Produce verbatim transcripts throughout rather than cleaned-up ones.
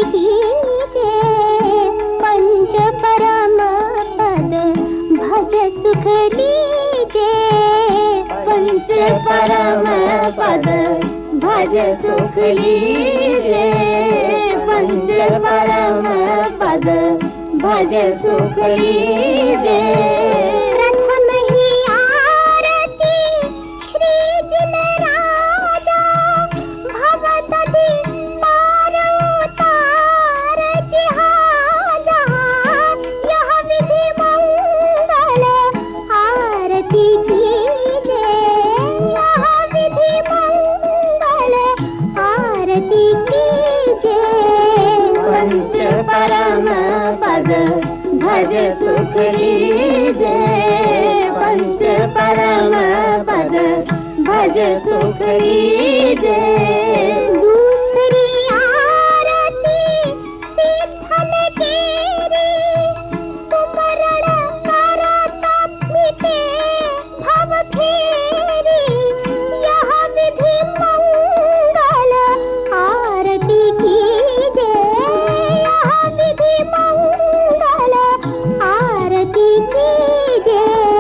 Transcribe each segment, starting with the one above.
कीजे, पंच परम पद भज सुख लीजे। पंच परम पद भज सुख लीजे, पंच परम पद भज सुख लीजे। प्रथम ही आरती श्री जिन राजा, भवतधि पार उतार जिहाजा। यह विधि मंगल आरती कीजे, यह विधि मंगल आरती कीजे। पंच परम पद भज सुख लीजे, पंच परम पद भज सुख लीजे। दूसरी आरती सिद्धन केरी, सुमरण करत मिटे भव फेरी। यह विधि मंगल आरती कीजे, यह विधि मंगल आरती कीजे।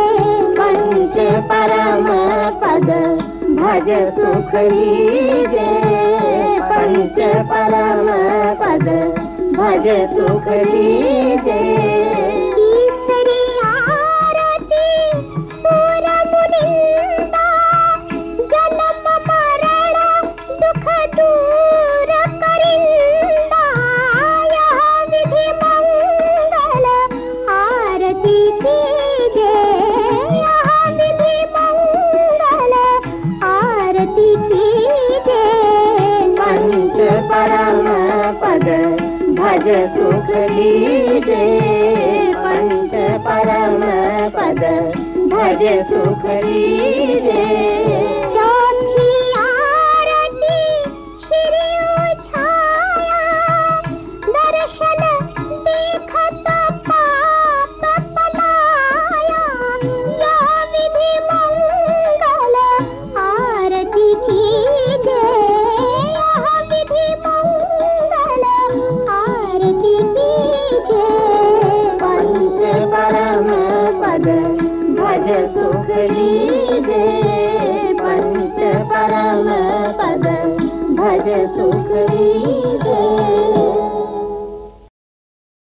पंच परम पद भज सुख लीजे, पंच परम पद भज सुख लीजे। तीसरी आरती सुर मुनिंदा, जन्म मरण दुख दूर करिंदा। यह विधि मंगल आरती कीजे, यह विधि मंगल आरती कीजे। पंच परम पद भज सुख लीजे, पंच परम पद भज सुख लीजे। चौथी आरती श्री उछाया, दर्शन देखत पाप पलाया। यह विधि मंगल आरती कीजे, यह विधि मंगल आरती कीजे। पंच परम पद भज सुख लीजे, पंच परम पद भज सुख लीजे।